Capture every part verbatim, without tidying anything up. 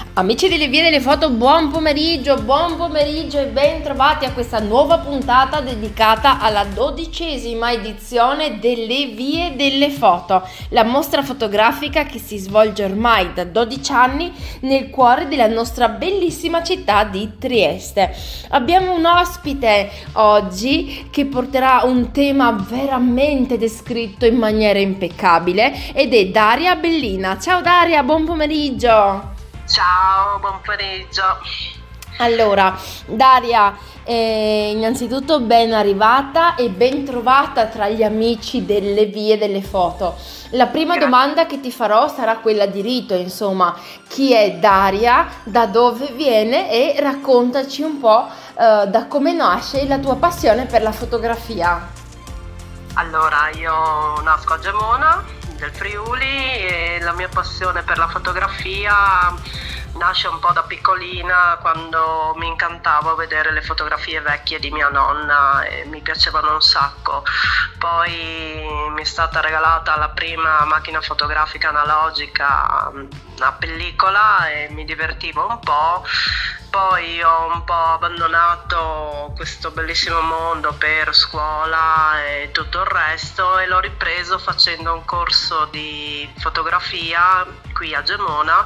Amici delle vie delle foto, buon pomeriggio, buon pomeriggio e ben trovati a questa nuova puntata dedicata alla dodicesima edizione delle vie delle foto, la mostra fotografica che si svolge ormai da dodici anni nel cuore della nostra bellissima città di Trieste. Abbiamo un ospite oggi che porterà un tema veramente descritto in maniera impeccabile ed è Daria Bellina. Ciao Daria, buon pomeriggio! Ciao, buon pomeriggio. Allora, Daria, eh, innanzitutto ben arrivata e ben trovata tra gli amici delle vie delle foto. La prima Grazie. domanda che ti farò sarà quella di rito, insomma, chi è Daria, da dove viene e raccontaci un po' eh, da come nasce la tua passione per la fotografia. Allora, io nasco a Gemona, del Friuli, e la mia passione per la fotografia nasce un po' da piccolina, quando mi incantavo vedere le fotografie vecchie di mia nonna e mi piacevano un sacco. Poi mi è stata regalata la prima macchina fotografica analogica, una pellicola, e mi divertivo un po'. Poi ho un po' abbandonato questo bellissimo mondo per scuola e tutto il resto, e l'ho ripreso facendo un corso di fotografia qui a Gemona,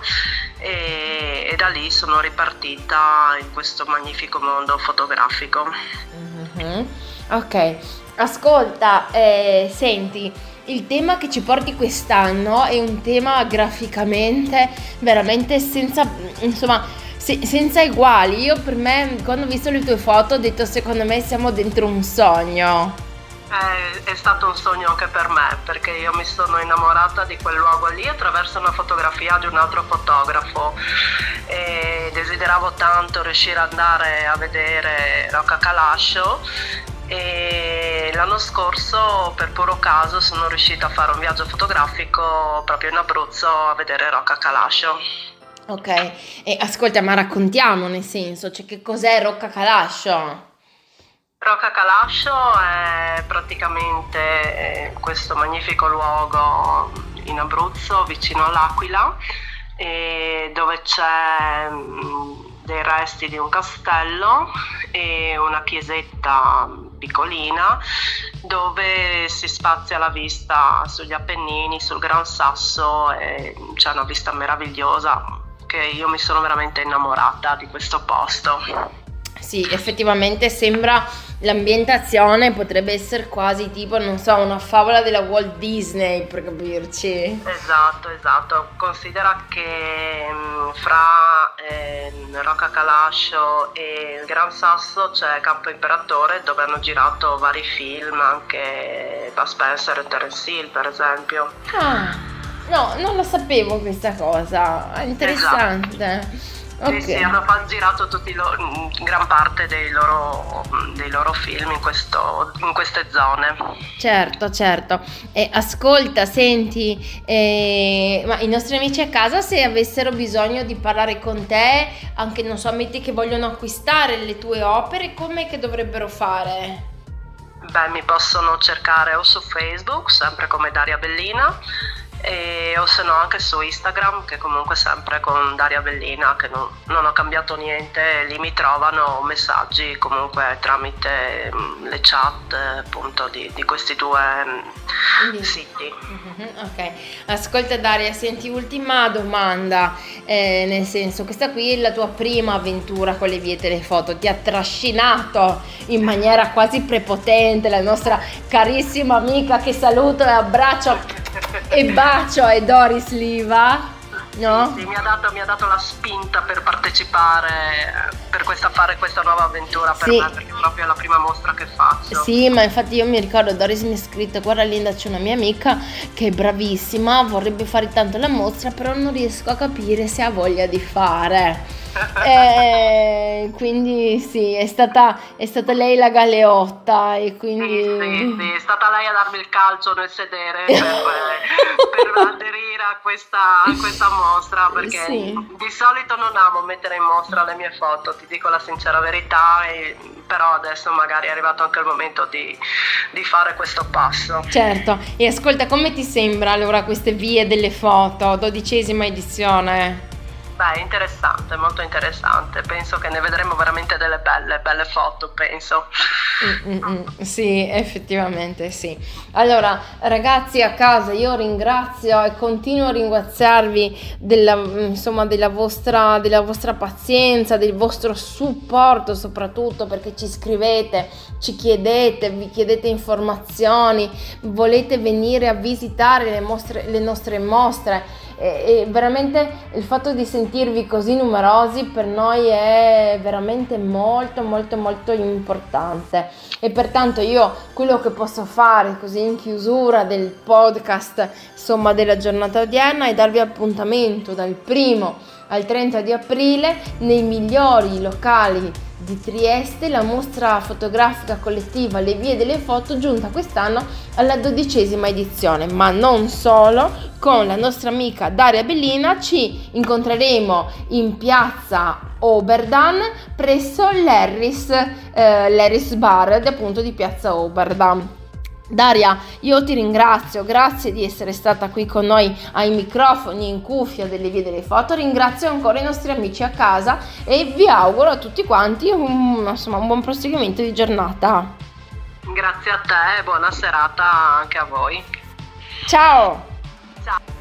e, e da lì sono ripartita in questo magnifico mondo fotografico. Mm-hmm. Ok, ascolta, eh, senti, il tema che ci porti quest'anno è un tema graficamente veramente senza, insomma, Se, senza eguali. Io, per me, quando ho visto le tue foto, ho detto, secondo me siamo dentro un sogno. È, è stato un sogno anche per me, perché io mi sono innamorata di quel luogo lì attraverso una fotografia di un altro fotografo, e desideravo tanto riuscire ad andare a vedere Rocca Calascio, e l'anno scorso per puro caso sono riuscita a fare un viaggio fotografico proprio in Abruzzo a vedere Rocca Calascio. Ok, e ascolta, ma raccontiamo, nel senso, cioè, che cos'è Rocca Calascio? Rocca Calascio è praticamente questo magnifico luogo in Abruzzo, vicino all'Aquila, e dove c'è dei resti di un castello e una chiesetta piccolina, dove si spazia la vista sugli Appennini, sul Gran Sasso, e c'è una vista meravigliosa, che io mi sono veramente innamorata di questo posto. Sì, effettivamente sembra, l'ambientazione potrebbe essere quasi tipo, non so, una favola della Walt Disney, per capirci. Esatto, esatto. Considera che mh, fra eh, Rocca Calascio e il Gran Sasso c'è Campo Imperatore, dove hanno girato vari film, anche Bud Spencer e Terence Hill, per esempio. Ah, no, non lo sapevo questa cosa, è interessante. Sì, Ok. sì, hanno fa- girato tutti lo- gran parte dei loro, dei loro film in, questo, in queste zone. Certo, certo. E ascolta, senti, eh, ma i nostri amici a casa, se avessero bisogno di parlare con te, anche, non so, metti che vogliono acquistare le tue opere, come che dovrebbero fare? Beh, mi possono cercare o su Facebook, sempre come Daria Bellina, e, o se no anche su Instagram, che comunque sempre con Daria Bellina, che non, non ho cambiato niente. Lì mi trovano messaggi comunque tramite mh, le chat, eh, appunto di, di questi due mh, siti. Mhm, ok, ascolta Daria, senti, ultima domanda, eh, nel senso, questa qui è la tua prima avventura con le vie telefoto, ti ha trascinato in maniera quasi prepotente la nostra carissima amica, che saluto e abbraccio e bacio, è Doris Liva, no? Sì, mi ha dato, mi ha dato la spinta per partecipare, per questa, fare questa nuova avventura per Sì. me, perché proprio è la prima mostra che faccio. Sì, ma infatti io mi ricordo, Doris mi ha scritto, guarda Linda, c'è una mia amica che è bravissima, vorrebbe fare tanto la mostra, però non riesco a capire se ha voglia di fare. Eh, quindi sì, è stata, è stata lei la galeotta, e quindi... Sì, sì, sì, è stata lei a darmi il calcio nel sedere per, per aderire a questa, a questa mostra, perché Sì. di solito non amo mettere in mostra le mie foto, ti dico la sincera verità, e, però adesso magari è arrivato anche il momento di, di fare questo passo. Certo, e ascolta, come ti sembra allora queste vie delle foto, dodicesima edizione? Beh, Beh, interessante, molto interessante. Penso che ne vedremo veramente delle belle, belle foto, penso. Mm, mm, mm. Sì, effettivamente sì. Allora, ragazzi a casa, io ringrazio e continuo a ringraziarvi della, insomma, della vostra, della vostra pazienza, del vostro supporto, soprattutto perché ci scrivete, ci chiedete, vi chiedete informazioni, volete venire a visitare le, mostre, le nostre mostre. E, e veramente il fatto di sentirvi così numerosi per noi è veramente molto molto molto importante, e pertanto io quello che posso fare così in chiusura del podcast, insomma, della giornata odierna, è darvi appuntamento dal primo al trenta di aprile nei migliori locali di Trieste, la mostra fotografica collettiva Le Vie delle Foto, giunta quest'anno alla dodicesima edizione. Ma non solo, con la nostra amica Daria Bellina ci incontreremo in piazza Oberdan presso l'Harris, eh, l'Harris Bar, appunto, di piazza Oberdan. Daria, io ti ringrazio, grazie di essere stata qui con noi ai microfoni in cuffia delle Vie delle Foto. Ringrazio ancora i nostri amici a casa e vi auguro a tutti quanti un, insomma, un buon proseguimento di giornata. Grazie a te e buona serata anche a voi. Ciao! Ciao!